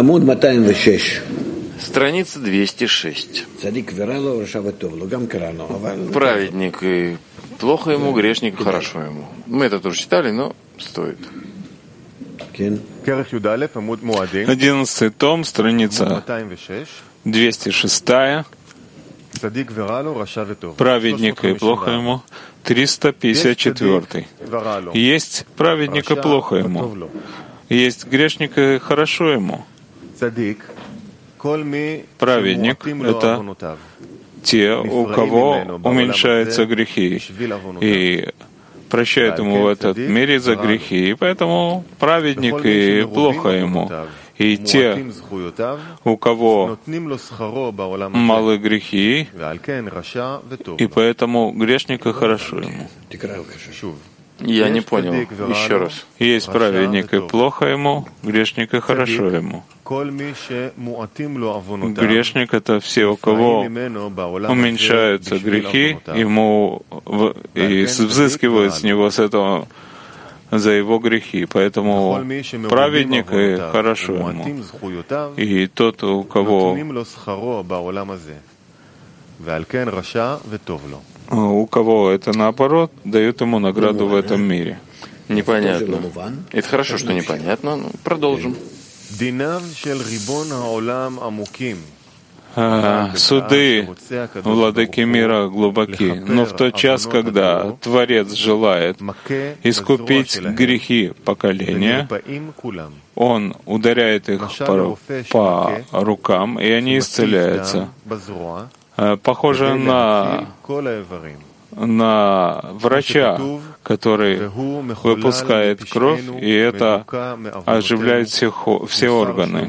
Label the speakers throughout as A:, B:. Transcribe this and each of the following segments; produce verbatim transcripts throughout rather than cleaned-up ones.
A: Страница двести шесть. Праведник и плохо ему, грешник хорошо ему. Мы это тоже читали, но стоит.
B: Одиннадцатый том, страница двести шесть. Праведник и плохо ему. триста пятьдесят четыре. Есть праведник и плохо ему. Есть грешник и хорошо ему. Праведник — это те, у кого уменьшаются грехи, и прощают ему в этот мире за грехи, и поэтому праведник и плохо ему. И те, у кого малы грехи, и поэтому грешник и хорошо ему.
A: Я не понял. Еще раз.
B: Есть праведник и плохо ему, грешник и хорошо ему. Грешник — это все, у кого уменьшаются грехи, ему и взыскивают с него с этого за его грехи. Поэтому праведник и хорошо ему. И тот, у кого у кого это наоборот, дают ему награду в этом мире.
A: Непонятно. Это хорошо, что непонятно. Ну, продолжим.
B: А, суды владыки мира глубоки, но в тот час, когда Творец желает искупить грехи поколения, Он ударяет их по, по рукам, и они исцеляются. Похоже на, на врача, который выпускает кровь, и это оживляет все, все органы.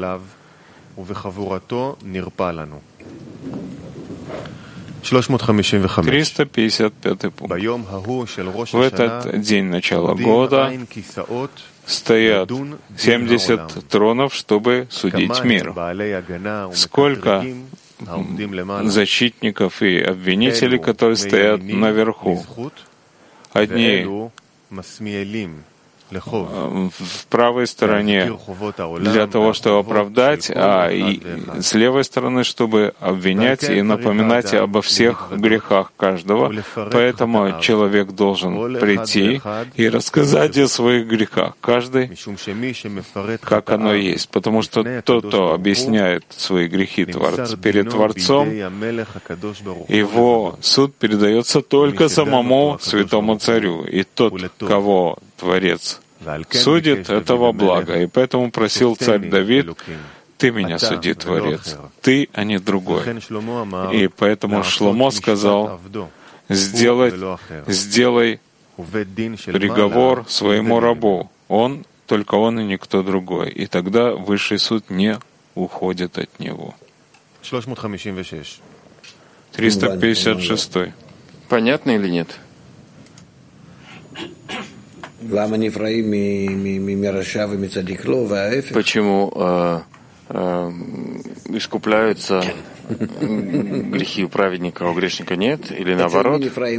B: триста пятьдесят пятый пункт. В этот день начала года стоят семьдесят тронов, чтобы судить мир. Сколько защитников и обвинителей, которые стоят наверху. Одни в правой стороне для того, чтобы оправдать, а и с левой стороны, чтобы обвинять и напоминать обо всех грехах каждого. Поэтому человек должен прийти и рассказать о своих грехах, каждый, как оно есть. Потому что тот, кто объясняет свои грехи Творцу, перед Творцом, его суд передается только самому Святому Царю. И тот, кого Творец судит, это во благо. И поэтому просил царь Давид: «Ты меня суди, Творец, ты, а не другой». И поэтому Шломо сказал: «Сделай, сделай приговор своему рабу, он, только он и никто другой». И тогда высший суд не уходит от него. триста пятьдесят шесть.
A: Понятно или нет? Почему э, э, искупляются грехи у праведника, а у грешника нет? Или наоборот?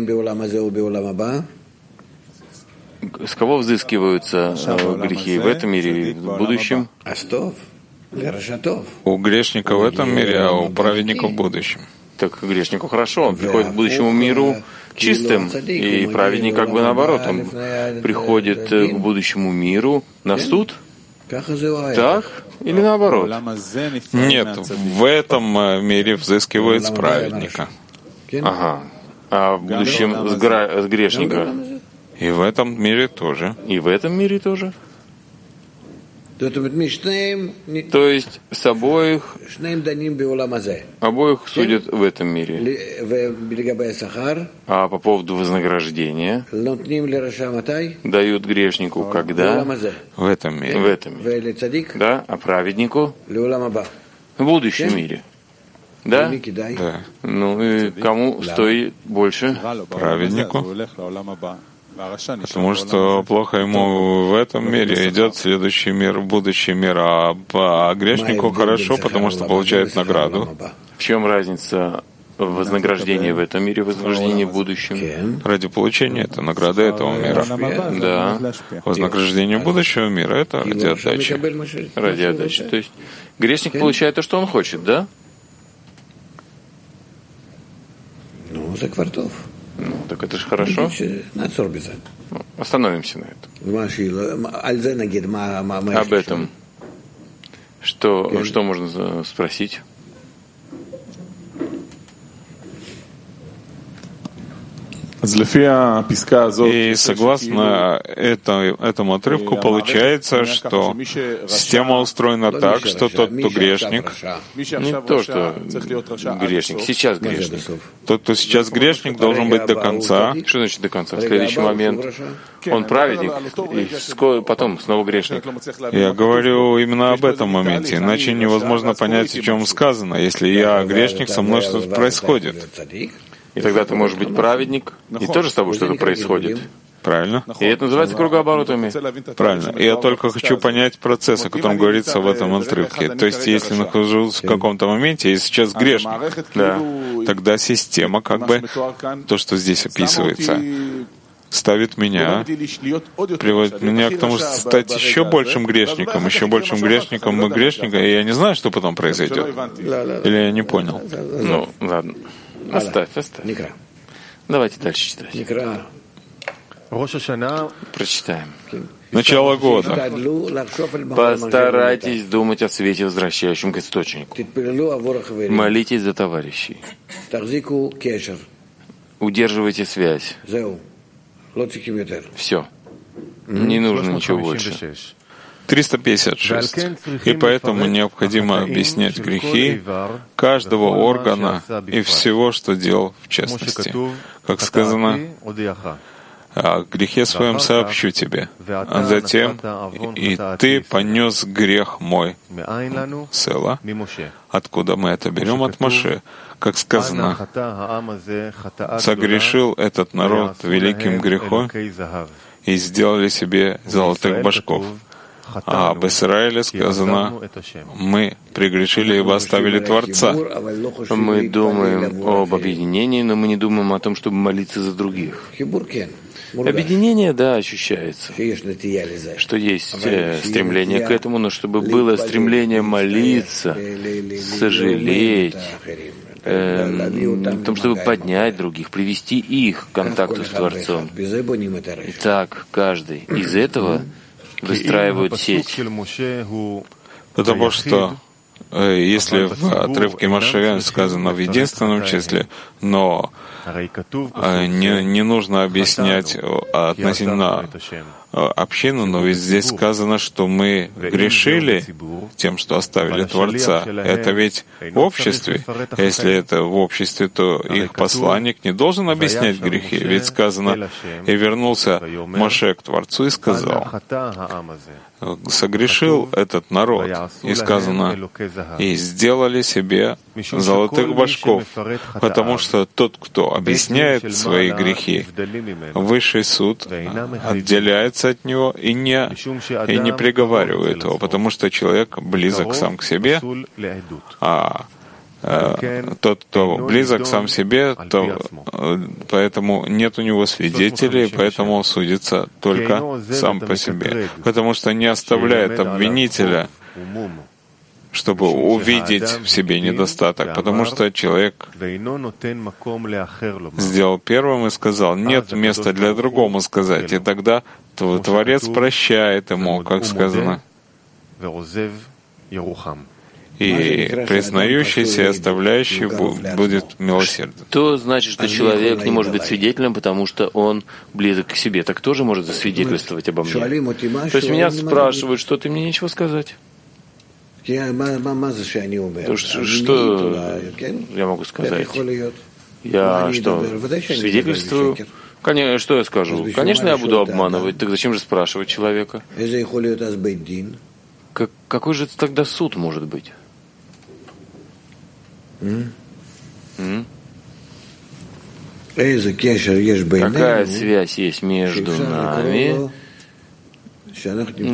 A: С кого взыскиваются э, грехи в этом мире и в будущем?
B: У грешника в этом мире, а у праведника в будущем.
A: Так грешнику хорошо, он приходит к будущему миру чистым, и праведник как бы наоборот, он приходит к будущему миру на суд? Так или наоборот?
B: Нет, в этом мире взыскивают с праведника.
A: Ага. А в будущем с, гра... с грешника?
B: И в этом мире тоже.
A: И в этом мире тоже? То есть с обоих, обоих судят в этом мире. А по поводу вознаграждения дают грешнику когда?
B: В этом мире.
A: В этом мире. Да? А праведнику? В будущем мире. Да?
B: Да.
A: Ну и кому стоит больше?
B: Праведнику. Потому что плохо ему в этом мире, идет следующий мир, будущий мир, а, а грешнику хорошо, потому что получает награду.
A: В чем разница Вознаграждение в этом мире, вознаграждение в будущем.
B: Ради получения это награда этого мира.
A: Да.
B: Вознаграждение будущего мира — это ради отдачи.
A: Ради отдачи. То есть грешник получает то, что он хочет, да?
C: Ну,
A: Ну, так это же хорошо. Ну, остановимся на этом. Об этом. Что, что можно спросить?
B: И согласно это, этому отрывку получается, что система устроена так, что тот, кто грешник,
A: не то, что грешник, сейчас грешник.
B: Тот, кто сейчас грешник, должен быть до конца.
A: Что значит до конца? В следующий момент он праведник, и потом снова грешник.
B: Я говорю именно об этом моменте, иначе невозможно понять, о чем сказано. Если я грешник, со мной что-то происходит.
A: И тогда ты можешь быть праведник, и тоже с тобой что-то происходит.
B: Правильно?
A: И это называется кругооборотами.
B: Правильно. И я только хочу понять процесс, о котором говорится в этом отрывке. То есть, если нахожусь в каком-то моменте, и сейчас грешник,
A: да,
B: тогда система, как бы, то, что здесь описывается, ставит меня, приводит меня к тому, чтобы стать еще большим грешником, еще большим грешником и грешником, и я не знаю, что потом произойдет. Или я не понял?
A: Ну, ладно. Оставь, оставь. Давайте дальше читать. Прочитаем.
B: Начало года.
A: Постарайтесь думать о свете, возвращающем к источнику. Молитесь за товарищей. Удерживайте связь. Все. Не нужно ничего больше.
B: триста пятьдесят шесть. И поэтому необходимо объяснять грехи каждого органа и всего, что делал в частности. Как сказано, о грехе своем сообщу тебе, а затем и ты понес грех мой. Села. Откуда мы это берем? От Моше. Как сказано, согрешил этот народ великим грехом и сделали себе золотых башков. А об Израиле сказано, мы прегрешили, ибо оставили Творца.
A: Мы думаем об объединении, но мы не думаем о том, чтобы молиться за других. Объединение, да, ощущается, что есть э, стремление к этому, но чтобы было стремление молиться, сожалеть, э, о том, чтобы поднять других, привести их к контакту с Творцом. Итак, каждый из этого выстраивают сеть.
B: Потому что э, если в отрывке Моше сказано в единственном числе, но э, не, не нужно объяснять относительно общину, но ведь здесь сказано, что мы грешили тем, что оставили Творца. Это ведь в обществе. Если это в обществе, то их посланник не должен объяснять грехи. Ведь сказано, и вернулся Моше к Творцу и сказал, согрешил этот народ. И сказано, и сделали себе золотых башков, потому что тот, кто объясняет свои грехи, высший суд отделяется от него и не, и не приговаривает его, потому что человек близок сам к себе, а э, тот, кто близок сам к себе, то э, поэтому нет у него свидетелей, поэтому он судится только сам по себе, потому что не оставляет обвинителя, чтобы увидеть в себе недостаток, потому что человек сделал первым и сказал, нет места для другому сказать, и тогда Творец прощает ему, как сказано, и признающийся и оставляющий будет милосерден.
A: То значит, что человек не может быть свидетелем, потому что он близок к себе. Так тоже может засвидетельствовать обо мне. То есть меня спрашивают, что ты мне нечего сказать. То, что, что я могу сказать? Я что, свидетельствую? Конечно, что я скажу? Конечно, я буду обманывать. Так зачем же спрашивать человека? Как, какой же это тогда суд может быть? М? М? Какая связь есть между нами,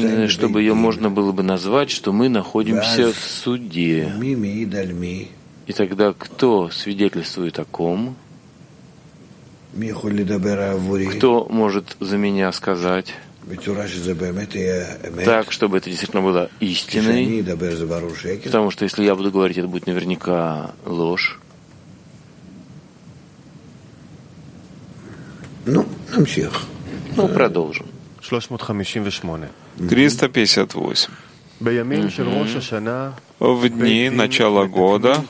A: чтобы ее можно было бы назвать, что мы находимся в суде. И тогда кто свидетельствует о ком? Кто может за меня сказать так, чтобы это действительно было истиной? Потому что если я буду говорить, это будет наверняка ложь.
C: Ну,
A: ну продолжим.
B: триста пятьдесят восемь. Mm-hmm. В дни начала года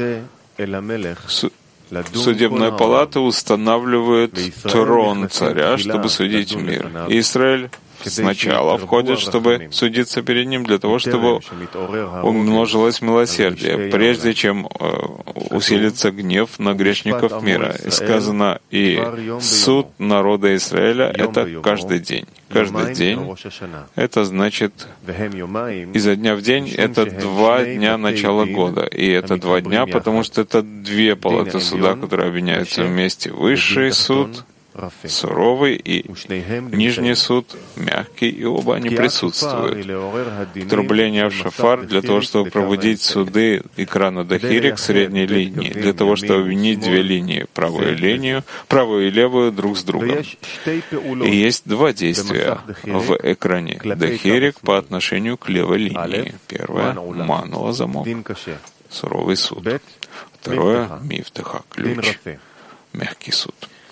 B: судебная палата устанавливает трон царя, чтобы судить мир. Израиль сначала входит, чтобы судиться перед ним, для того, чтобы умножилось милосердие, прежде чем усилится гнев на грешников мира. И сказано, и суд народа Израиля — это каждый день. Каждый день — это значит, изо дня в день — это два дня начала года. И это два дня, потому что это две палаты суда, которые объединяются вместе. Высший суд — суровый, и нижний суд мягкий, и оба они присутствуют. Трубление в шафар для того, чтобы пробудить суды экрана Дахири к средней линии, для того, чтобы объединить две линии, правую линию, правую и левую друг с другом. И есть два действия в экране Дахирик по отношению к левой линии. Первое — Манула, замок, суровый суд. Второе — Мифтаха, ключ, мягкий суд.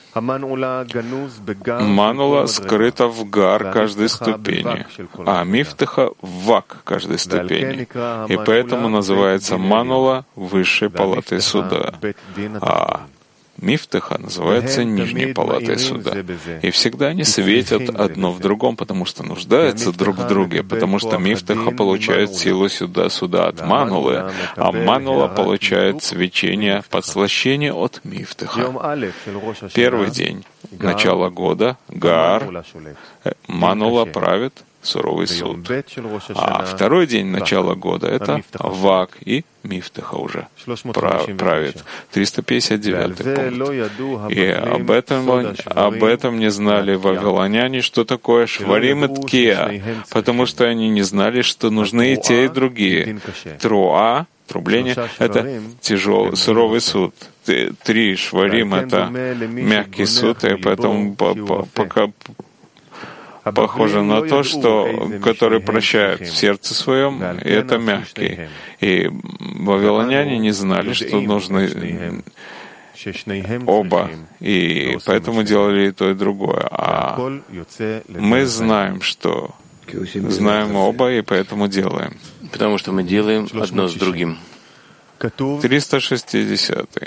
B: Манула скрыта в гар каждой ступени, а мифтаха — в вак каждой ступени. И поэтому называется манула высшей палатой суда, а мифтаха называется нижней палатой суда. И всегда они светят одно в другом, потому что нуждаются друг в друге, потому что мифтаха получает силу сюда, суда от манулы, а манула получает свечение, подслащение от мифтаха. Первый день начала года Гаар, манула правит суровый суд. А второй день начала года — это Вак, и Мифтаха уже правит. триста пятьдесят девятый пункт. И об этом, об этом не знали вавилоняне, что такое Шварим и Ткия, потому что они не знали, что нужны и те, и другие. Труа, трубление — это тяжелый, суровый суд. Три Шварим — это мягкий суд, и поэтому пока похоже на то, что который прощает в сердце своем, и это мягкий. И вавилоняне не знали, что нужны оба, и поэтому делали и то, и другое. А мы знаем, что знаем оба, и поэтому делаем.
A: Потому что мы делаем одно с другим.
B: триста шестидесятый.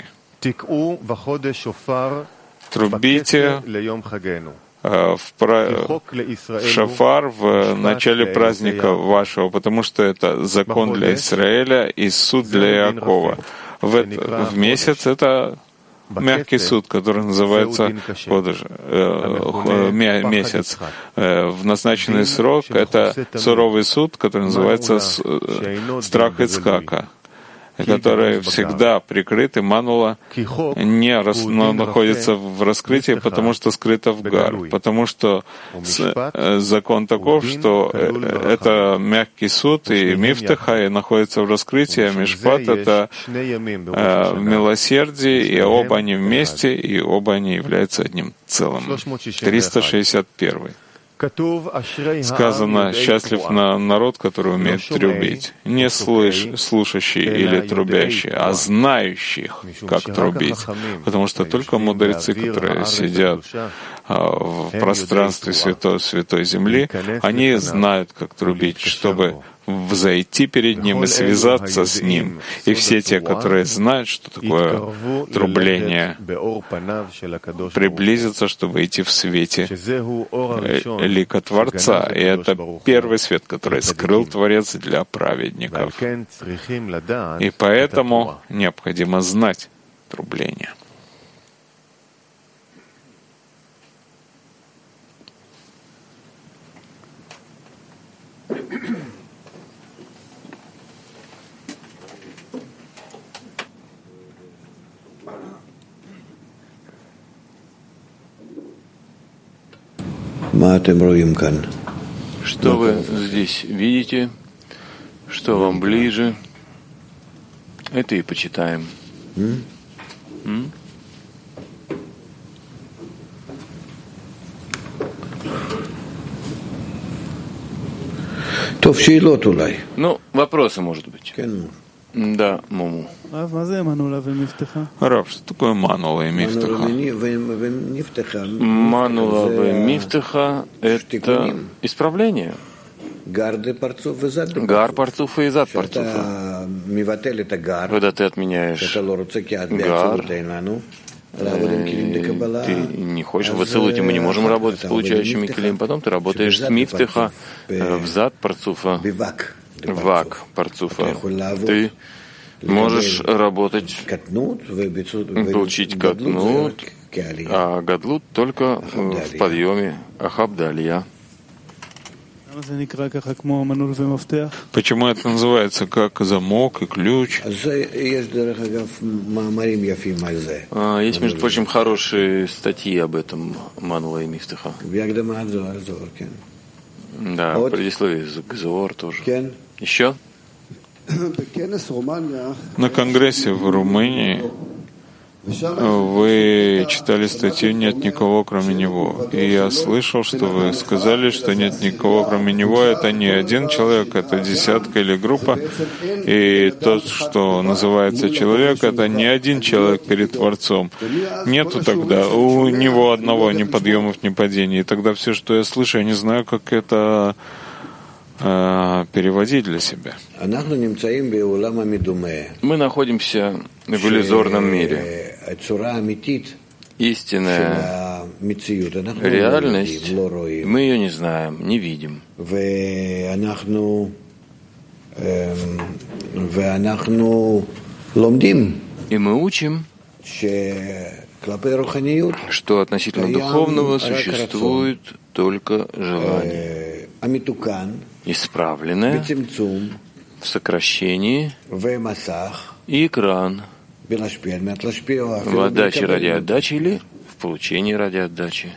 B: Трубите в, про... в шафар в начале праздника вашего, потому что это закон для Израиля и суд для Иакова. В, это, в месяц это мягкий суд, который называется подож, э, месяц. Э, в назначенный срок это суровый суд, который называется страх Ицхака, который всегда прикрыт, и манула не рас, но находится в раскрытии, потому что скрыто в гар. Потому что с, закон таков, что это мягкий суд, и мифтаха и находится в раскрытии, а мишпат — это э, милосердие, и оба они вместе, и оба они являются одним целым. триста шестьдесят первый. Сказано, счастлив на народ, который умеет трубить. Не слыш, слушающий или трубящий, а знающих, как трубить. Потому что только мудрецы, которые сидят в пространстве святой, святой земли, они знают, как трубить, чтобы взойти перед Ним и связаться с Ним. И все те, которые знают, что такое трубление, приблизятся, чтобы идти в свете лика Творца. И это первый свет, который скрыл Творец для праведников. И поэтому необходимо знать трубление.
A: Что вы здесь видите? Что вам ближе? Это и почитаем.
C: М?
A: М? Ну, вопросы, может быть. Да, Муму.
B: Рав, что такое манула и мифтаха?
A: Манула и мифтаха — это исправление. Гар парцуфа и зад парцуфа. Когда ты отменяешь гар, ты не хочешь, в ацилуте мы не можем работать с получающими келим, потом ты работаешь с мифтаха в зад парцуфа, вак парцуфа. Ты можешь работать, получить катнут, а гадлут только в подъеме ахабдалия.
B: Почему это называется как замок и ключ?
A: Есть, между прочим, хорошие статьи об этом Манула и Мифтаха. Да, предисловие к Зоар тоже. Еще?
B: На конгрессе в Румынии вы читали статью «Нет никого, кроме него». И я слышал, что вы сказали, что нет никого, кроме него. Это не один человек, это десятка или группа. И тот, что называется человек, это не один человек перед Творцом. Нету тогда у него одного ни подъемов, ни падений. И тогда все, что я слышу, я не знаю, как это переводить для себя.
A: Мы находимся в иллюзорном мире. Истинная реальность, мы ее не знаем, не видим. И мы учим, что относительно духовного существует только желание. Исправленное в сокращении и экран в отдаче ради отдачи или в получении ради отдачи.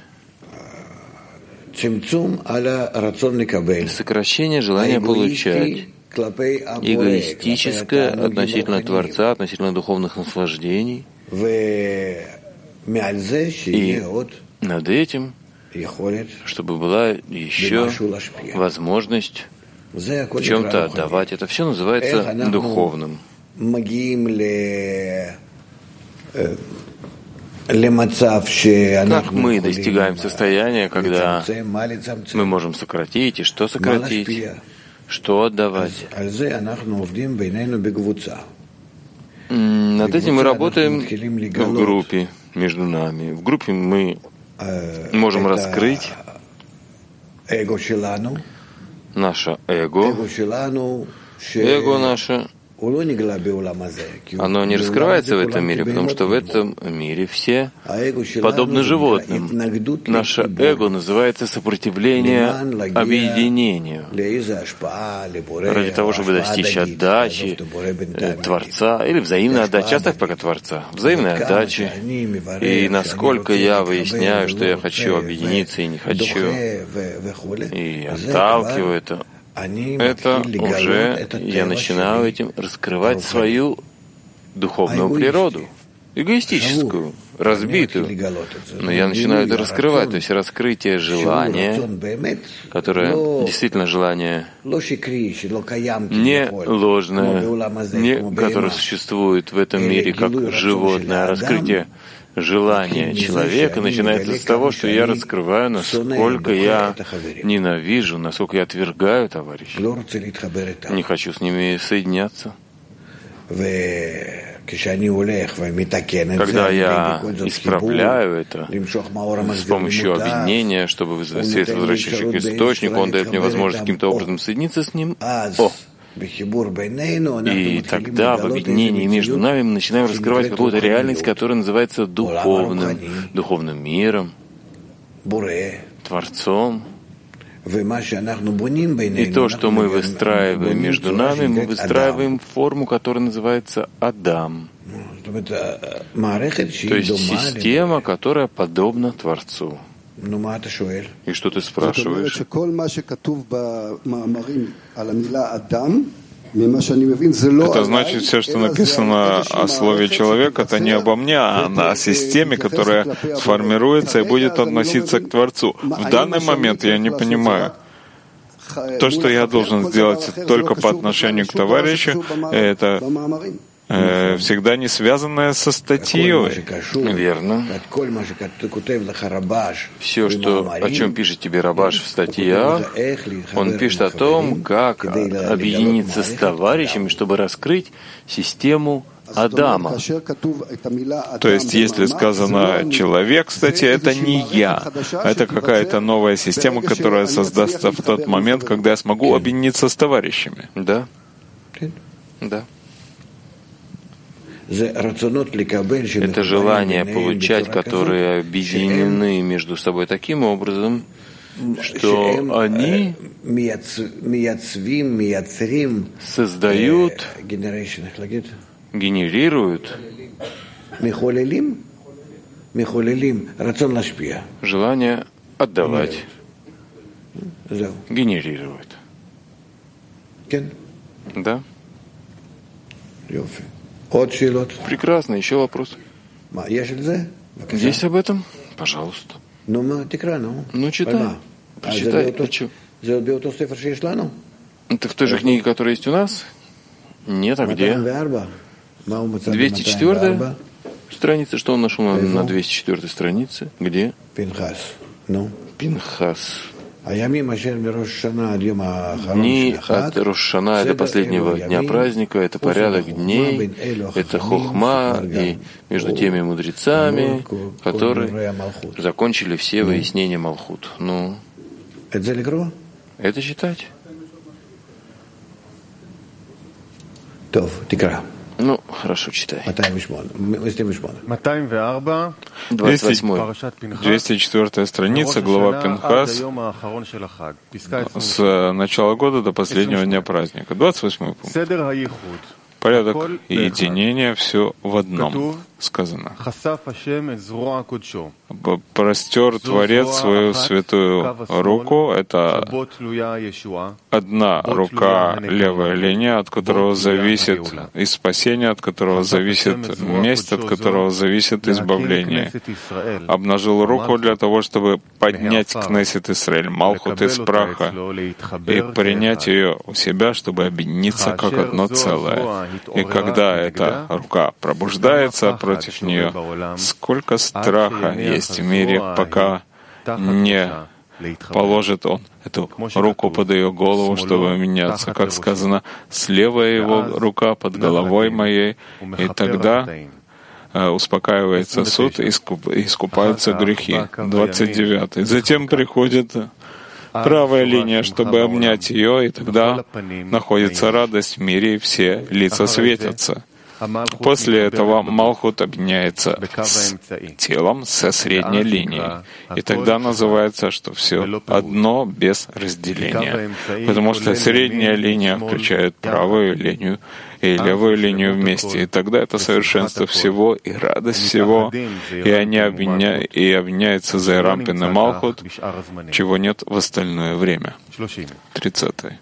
A: Сокращение желания получать, эгоистическое относительно Творца, относительно духовных наслаждений. И над этим, чтобы была еще возможность в чем-то отдавать. Это все называется духовным. Как мы достигаем состояния, когда мы можем сократить, и что сократить, что отдавать? Над этим мы работаем в группе между нами. В группе мы можем раскрыть наше эго. Эго наше, оно не раскрывается в этом мире, потому что в этом мире все подобны животным. Наше эго называется сопротивление объединению, ради того, чтобы достичь отдачи Творца или взаимной отдачи. Часто пока Творца. Взаимной отдачи. И насколько я выясняю, что я хочу объединиться и не хочу, и отталкиваю это, это уже я начинаю этим раскрывать свою духовную природу, эгоистическую, разбитую. Но я начинаю это раскрывать, то есть раскрытие желания, которое действительно желание не ложное, не которое существует в этом мире как животное, а раскрытие желание человека начинается с того, что я раскрываю, насколько я ненавижу, насколько я отвергаю товарищей. Не хочу с ними соединяться. Когда я исправляю это с помощью объединения, чтобы вызвать свет, возвращающий к источнику, он дает мне возможность каким-то образом соединиться с ним. О! И тогда в объединении между нами мы начинаем раскрывать какую-то реальность, которая называется духовным, духовным миром, Творцом. И то, что мы выстраиваем между нами, мы выстраиваем форму, которая называется Адам. То есть система, которая подобна Творцу. И что ты спрашиваешь?
B: Это значит, все, что написано о слове «человек», это не обо мне, а о системе, которая сформируется и будет относиться к Творцу. В данный момент я не понимаю. То, что я должен сделать только по отношению к товарищу, это э, всегда не связанное со статьей.
A: Верно. Все, что, о чем пишет тебе Рабаш в статьях, он пишет о том, как объединиться с товарищами, чтобы раскрыть систему Адама.
B: То есть, если сказано «человек», кстати, это не я. Это какая-то новая система, которая создастся в тот момент, когда я смогу объединиться с товарищами.
A: Да. Да. Это желание получать, которые объединены между собой таким образом, что они создают, генерируют желание отдавать, генерируют. Да? Прекрасно. Еще вопрос. Есть об этом? Пожалуйста. Ну, читай. Прочитай. Это в той же книге, которая есть у нас? Нет, а где? двести четвёртая страница. Что он нашел на, на двести четвёртой странице? Где?
C: Пинхас. Ну?
A: Пинхас. Дни от Рош-Шана до последнего дня праздника, это порядок дней, это хохма, и между теми мудрецами, которые закончили все выяснения Малхут. Ну, это читать? Ну, хорошо, читай. двадцать восьмой.
B: двести четвёртая страница, глава Пинхас, с начала года до последнего дня праздника. двадцать восьмой пункт. Порядок единения, все в одном сказано. Простер Творец свою святую руку, это одна рука, левая линия, от которого зависит и спасение, от которого зависит месть, от которого зависит избавление. Обнажил руку для того, чтобы поднять Кнессет Исраэль, Малхут из праха, и принять ее у себя, чтобы объединиться как одно целое. И когда эта рука пробуждается против нее, сколько страха есть в мире, пока не положит он эту руку под ее голову, чтобы меняться. Как сказано, слева его рука под головой моей, и тогда успокаивается суд и искупаются грехи. двадцать девятый. Затем приходит правая линия, чтобы обнять ее, и тогда находится радость в мире, и все лица светятся. После этого Малхут объединяется с телом со средней линией. И тогда называется, что все одно без разделения. Потому что средняя линия включает правую линию и левую линию вместе. И тогда это совершенство всего и радость всего. И они объединя... и объединяются за Рампин и Малхут, чего нет в остальное время. тридцатый.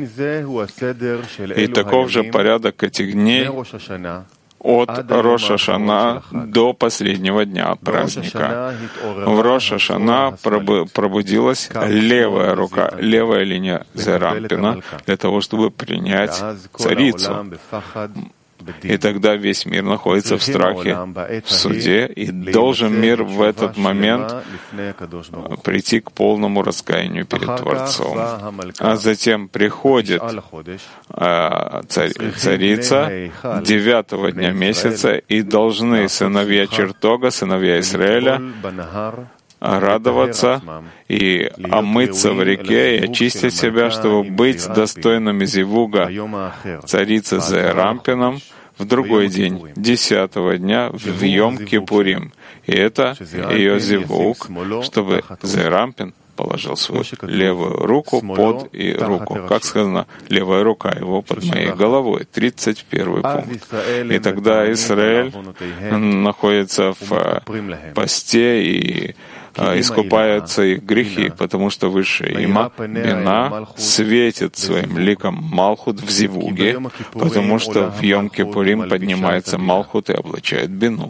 B: И таков же порядок этих дней от Роша Шана до последнего дня праздника. В Роша Шана пробудилась левая рука, левая линия Зерампина для того, чтобы принять царицу. И тогда весь мир находится в страхе, в суде, и должен мир в этот момент прийти к полному раскаянию перед Творцом. А затем приходит э, царь, царица девятого дня месяца, и должны сыновья чертога, сыновья Израиля, радоваться и омыться в реке и очистить себя, чтобы быть достойными зивуга царицы Зерампином в другой день, десятого дня, в Йом-Кипурим. И это ее зивуг, чтобы Зерампин положил свою левую руку под и руку. Как сказано, левая рука его под моей головой. тридцать первый пункт. И тогда Израиль находится в посте и искупаются их грехи, потому что высшая има, бина, светит своим ликом Малхут в Зивуге, потому что в Йом-Кипурим поднимается Малхут и облачает бину.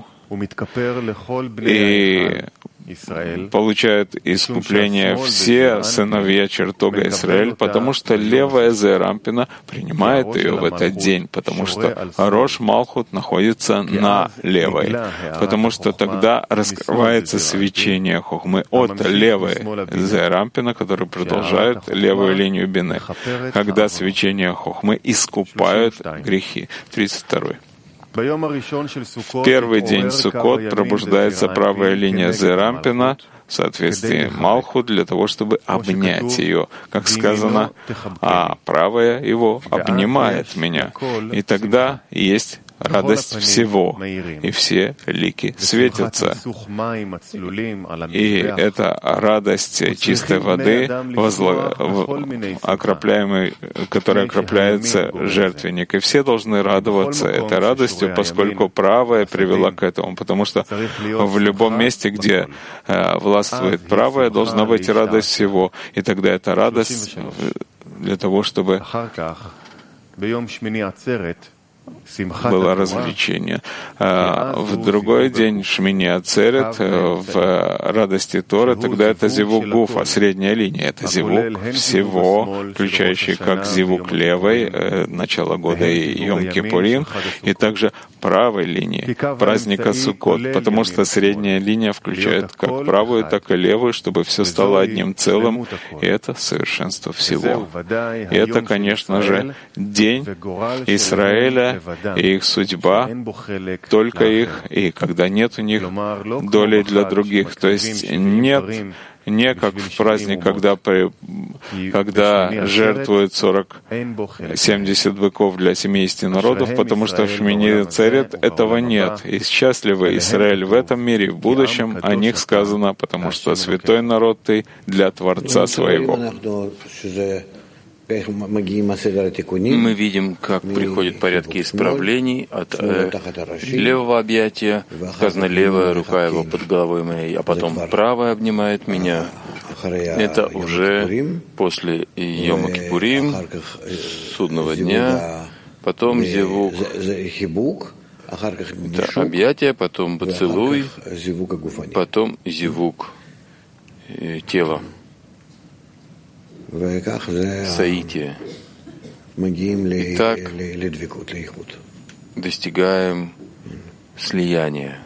B: И получают искупление все сыновья чертога Израиль, потому что левая Зерампина принимает ее в этот день, потому что Рош Малхут находится на левой, потому что тогда раскрывается свечение Хохмы от левой Зерампина, который продолжает левую линию Бины, когда свечение Хохмы искупают грехи. тридцать второй. В первый день Суккот пробуждается правая линия Зерампина в соответствии Малху для того, чтобы обнять ее. Как сказано, а правая его обнимает меня. И тогда есть радость всего, и все лики светятся. И это радость чистой воды, возла... окропляемой, которая окропляется жертвенник. И все должны радоваться этой радостью, поскольку правая привела к этому. Потому что в любом месте, где э, властвует правая, должна быть радость всего. И тогда эта радость для того, чтобы было развлечение. В другой день Шмини Ацерет, в радости Торы, тогда это зивук Гуфа, средняя линия. Это зивук всего, включающий как зивук левой, начало года и Йом-Кипурим, и также правой линии, праздника Суккот, потому что средняя линия включает как правую, так и левую, чтобы все стало одним целым, и это совершенство всего. И это, конечно же, день Израиля, и их судьба, только их, и когда нет у них доли для других. То есть нет, не как в праздник, когда, при, когда жертвуют сорок семьдесят быков для семидесяти народов, потому что в Шмини Ацерет этого нет. И счастливый Израиль в этом мире, в будущем о них сказано, потому что святой народ ты для Творца своего.
A: Мы видим, как приходят порядки исправлений от э, левого объятия, сказано левая рука его под головой моей, а потом правая обнимает меня. Это уже после Йома Кипурим, судного дня, потом зивук, это объятие, потом поцелуй, потом зивук тела. Саития. И так достигаем слияния.